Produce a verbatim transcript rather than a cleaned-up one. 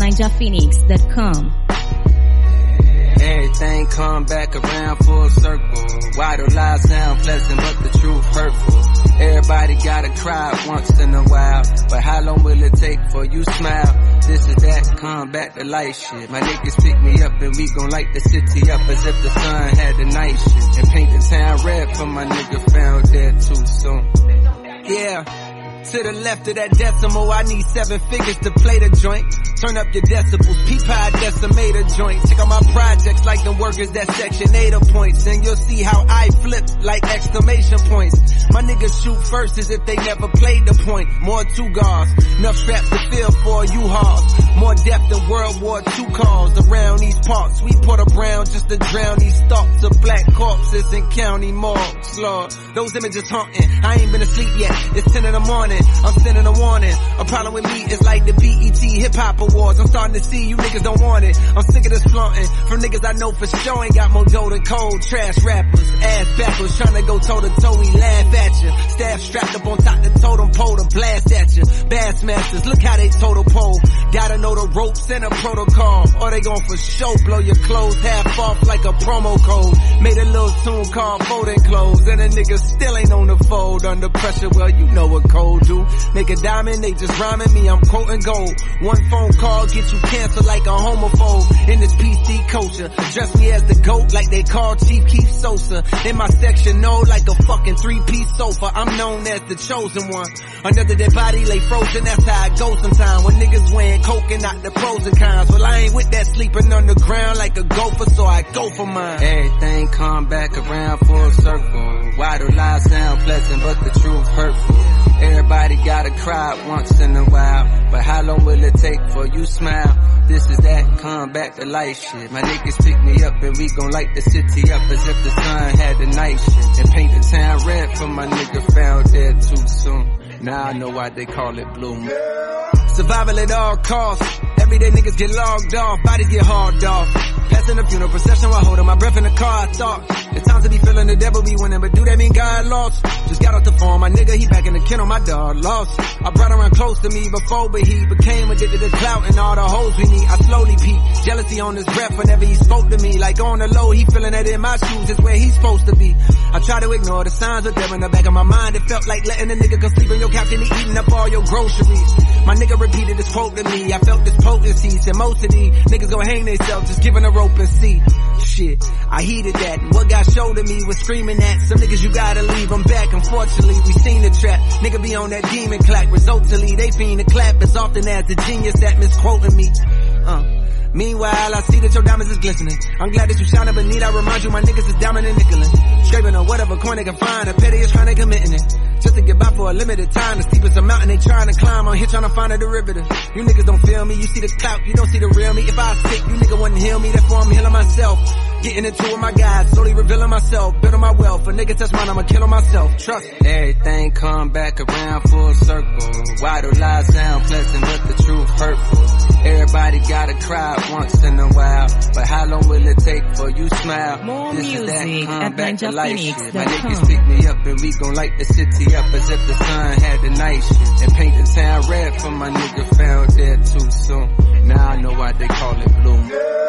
ninja phoenix dot com. Everything come back around full circle. Why do lies sound pleasant but the truth hurtful? Everybody gotta cry once in a while, but how long will it take for you smile? This is that, come back to life shit. My niggas pick me up and we gon' light the city up as if the sun had the night shit. And paint the town red for my nigga found dead too soon. Yeah. To the left of that decimal, I need seven figures to play the joint. Turn up your decibels, peep how I decimate a joint. Check out my projects like them workers that section eight points. And you'll see how I flip like exclamation points. My niggas shoot first as if they never played the point. More two guards, enough straps to fill for U-Hauls. More depth than World War Two calls around these parts. We put a brown just to drown these thoughts of black corpses in county morgues, Lord. Those images haunting, I ain't been asleep yet. It's ten in the morning, I'm sending a warning. A problem with me is like the B E T Hip Hop Awards. I'm starting to see you niggas don't want it. I'm sick of this flaunting from niggas I know for sure ain't got more dough than cold. Trash rappers, ass backwards, trying to go toe to toe. We laugh at you. Staff strapped up on top the totem pole to blast at you. Bassmasters, look how they total pole. Gotta know the ropes and a protocol, or they gon' for sure blow your clothes half off like a promo code. Made a little tune called Folding Clothes, and a nigga still ain't on the fold. Under pressure, well you know what cold do. Make a diamond, they just rhyming me, I'm quoting gold. One phone call get you canceled like a homophobe. In this P C culture, dress me as the GOAT like they call Chief Keef Sosa. In my section, no, like a fucking three-piece sofa. I'm known as the chosen one. Another dead body lay frozen, that's how I go sometime. When niggas weighing coke and not the pros and cons. Well, I ain't with that sleeping on the ground like a gopher, so I go for mine. Everything come back around full circle. Why do lies sound pleasant but the truth hurtful? Everybody gotta cry once in a while, but how long will it take for you smile? This is that, come back to life shit. My niggas pick me up and we gon' light the city up as if the sun had the night shit. And paint the town red for my nigga found dead too soon. Now I know why they call it bloom. Survival at all costs. Everyday niggas get logged off, bodies get hauled off. Passing the funeral procession while holding my breath in the car, I thought it's time to be feeling the devil be winning, but do that mean God lost? Just got off the phone, my nigga, he back in the kennel, my dog lost. I brought around close to me before, but he became addicted to clout and all the hoes we need. I slowly peep, jealousy on his breath whenever he spoke to me. Like on the low, he feeling that in my shoes is where he's supposed to be. I try to ignore the signs of death in the back of my mind. It felt like letting a nigga go sleep on your couch and he eating up all your groceries. My nigga repeated this quote to me, I felt this potency. Said most of these niggas gon' hang themselves just giving a rope and see. Shit, I heeded that, and what God showed to me was screaming at some niggas you gotta leave them back. Unfortunately, we seen the trap, nigga be on that demon clack. Resultantly, they fiend to clap as often as the genius that misquoting me. Uh. Meanwhile, I see that your diamonds is glistening. I'm glad that you shining, but need I remind you my niggas is diamond and nickelin'. Scraping on whatever coin they can find, a petty is trying to committing it. Just to get by for a limited time, the steepest a mountain they trying to climb. I'm here trying to find a derivative. You niggas don't feel me, you see the clout, you don't see the real me. If I was sick, you nigga wouldn't heal me, therefore I'm healing myself. Getting into it with my guys, slowly revealing myself, building my wealth. A nigga touch mine, I'ma kill on myself, trust. Everything come back around full circle. Why do lies sound pleasant but the truth hurtful? Everybody gotta cry once in a while, but how long will it take for you smile? More this music is that, come at back to life shit. My ninja phoenix dot com. niggas pick me up and we gon' light the city up as if the sun had the night shit. And paint the town red for my nigga found dead too soon. Now I know why they call it bloom.